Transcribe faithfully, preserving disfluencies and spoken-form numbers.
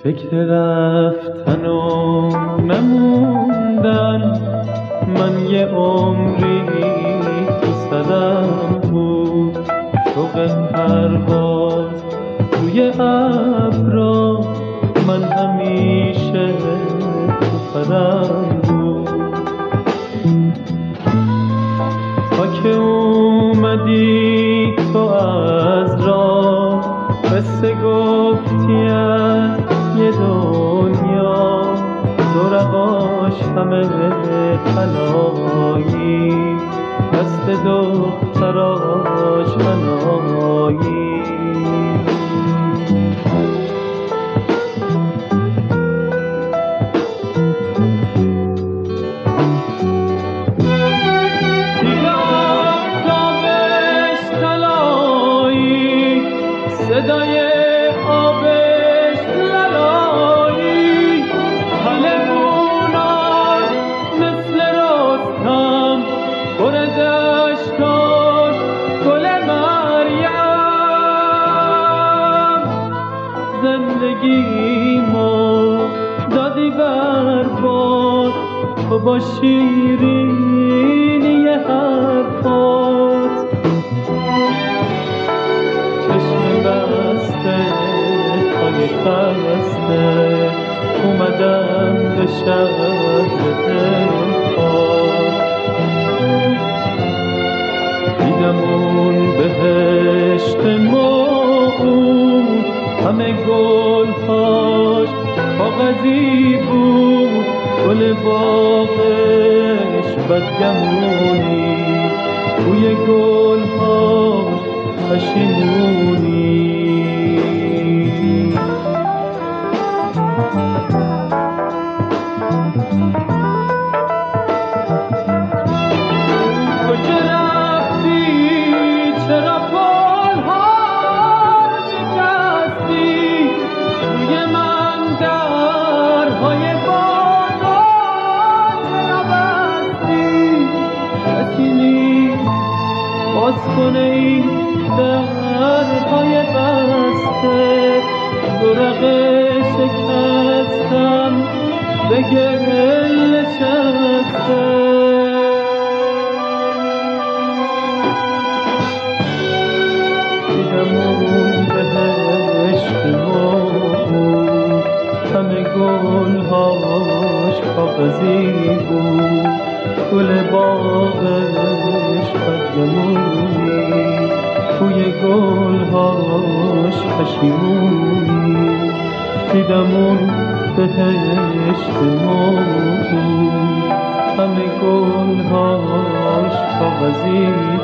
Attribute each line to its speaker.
Speaker 1: فکر رفتن و نموندن، من یه عمری تو سرم بود. شوق پرواز روی ابرا، من همیشه تو پرم بود. تا که اومدی تو از راه، قصه گفتی از یه دنیا، زرقاش همه طلایی، دست دختراش حنایی. صدای آبش لالایی، حلموناش مثل رستم، پر دشتاش گل مریم. زندگیمو دادی برباد، تو با شیرینی حرفات. پای خسته اومدم به شهر دلخواه، دیدم اون بهشت موعود، همه گلهاش کاغذی بود. گل باغش بدگمونی، توی گلهاش پشیمونی. کجا رفتی؟ چرا پل‌ها رو شکستی؟ توی من درهای بازار چرا بستی؟ کسی نیست باز کنه این درهای بسته. زرق شکستم به گل نشسته. دیدم اون بهشت موعود، همه گلهاش کاغذی بود. گل باغش بدگمونی، توی گلهاش پشیمونی. دیدم اون بهشت موعود، همه گلهاش کاغذی